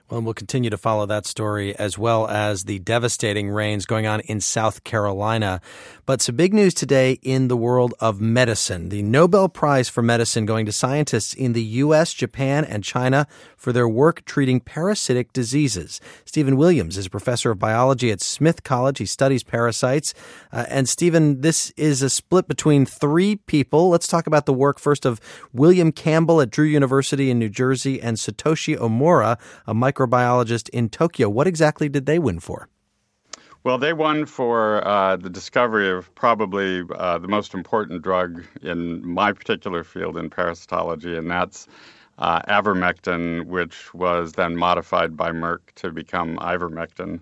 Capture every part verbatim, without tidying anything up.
Well, and we'll continue to follow that story as well as the devastating rains going on in South Carolina. But some big news today in the world of medicine. The Nobel Prize for Medicine going to scientists in the U S, Japan, and China for their work treating parasitic diseases. Stephen Williams is a professor of biology at Smith College. He studies parasites. Uh, and Stephen, this is a split between three people. Let's talk about the work first of William Campbell at Drew University in New Jersey and Satoshi Omura, a microbiologist in Tokyo. What exactly did they win for? Well, they won for uh, the discovery of probably uh, the most important drug in my particular field in parasitology, and that's uh, avermectin, which was then modified by Merck to become ivermectin.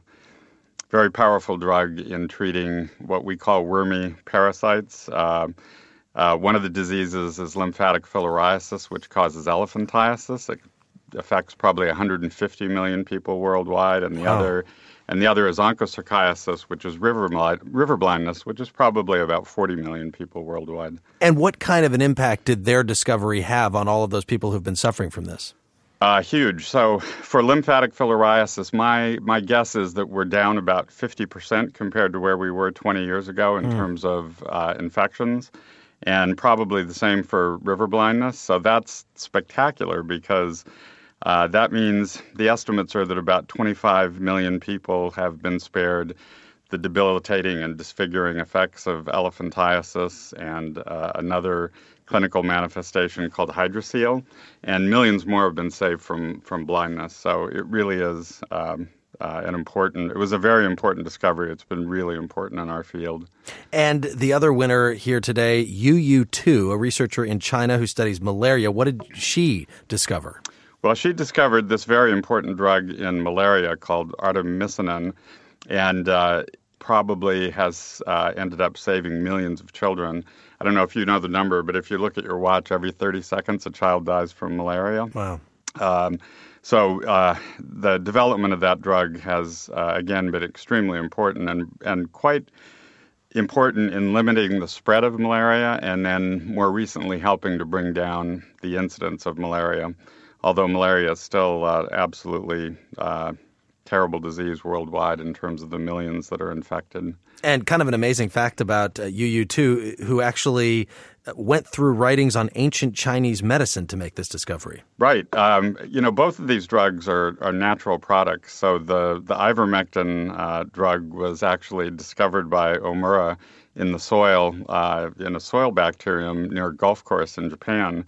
Very powerful drug in treating what we call wormy parasites. Uh, uh, one of the diseases is lymphatic filariasis, which causes elephantiasis. It affects probably one hundred fifty million people worldwide, and the Wow. other and the other is onchocerciasis, which is river, blind, river blindness, which is probably about forty million people worldwide. And what kind of an impact did their discovery have on all of those people who've been suffering from this? Uh, huge. So for lymphatic filariasis, my, my guess is that we're down about fifty percent compared to where we were twenty years ago in mm. terms of uh, infections, and probably the same for river blindness. So that's spectacular because Uh, that means the estimates are that about twenty-five million people have been spared the debilitating and disfiguring effects of elephantiasis and uh, another clinical manifestation called hydrocele, and millions more have been saved from, from blindness. So it really is um, uh, an important, it was a very important discovery. It's been really important in our field. And the other winner here today, Yu Yu Tu, a researcher in China who studies malaria. What did she discover? Well, she discovered this very important drug in malaria called artemisinin, and uh, probably has uh, ended up saving millions of children. I don't know if you know the number, but if you look at your watch, every thirty seconds a child dies from malaria. Wow. Um, so uh, the development of that drug has, uh, again, been extremely important and, and quite important in limiting the spread of malaria, and then more recently helping to bring down the incidence of malaria. Although malaria is still uh, absolutely uh, terrible disease worldwide in terms of the millions that are infected. And kind of an amazing fact about uh, Yu Yu Tu, who actually went through writings on ancient Chinese medicine to make this discovery. Right. Um, you know, both of these drugs are, are natural products. So the, the ivermectin uh, drug was actually discovered by Omura in the soil, uh, in a soil bacterium near a golf course in Japan.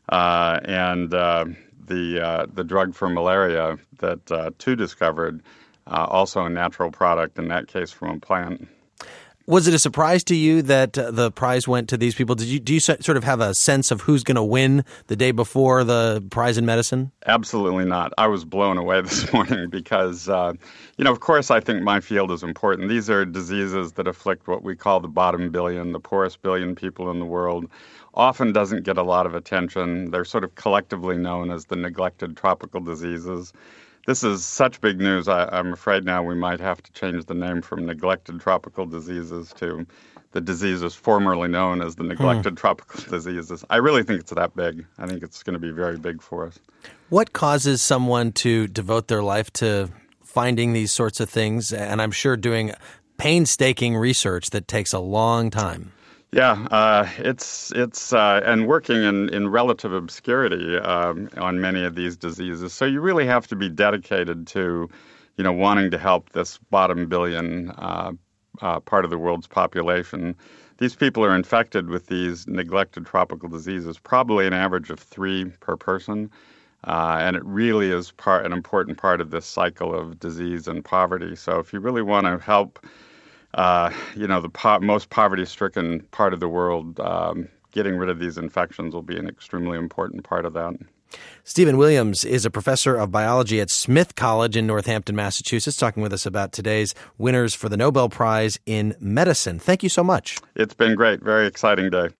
Uh, and uh, the uh, the drug for malaria that uh, Tu discovered, uh, also a natural product, in that case from a plant. Was it a surprise to you that uh, the prize went to these people? Did you do you sort of have a sense of who's going to win the day before the prize in medicine? Absolutely not. I was blown away this morning because, uh, you know, of course, I think my field is important. These are diseases that afflict what we call the bottom billion, the poorest billion people in the world. Often doesn't get a lot of attention. They're sort of collectively known as the neglected tropical diseases. This is such big news, I, I'm afraid now we might have to change the name from neglected tropical diseases to the diseases formerly known as the neglected hmm. tropical diseases. I really think it's that big. I think it's going to be very big for us. What causes someone to devote their life to finding these sorts of things? And I'm sure doing painstaking research that takes a long time. Yeah, uh, it's it's uh, and working in, in relative obscurity um, on many of these diseases. So you really have to be dedicated to, you know, wanting to help this bottom billion uh, uh, part of the world's population. These people are infected with these neglected tropical diseases, probably an average of three per person, uh, and it really is part an important part of this cycle of disease and poverty. So if you really want to help Uh, you know, the po- most poverty-stricken part of the world, um, getting rid of these infections will be an extremely important part of that. Stephen Williams is a professor of biology at Smith College in Northampton, Massachusetts, talking with us about today's winners for the Nobel Prize in Medicine. Thank you so much. It's been great. Very exciting day.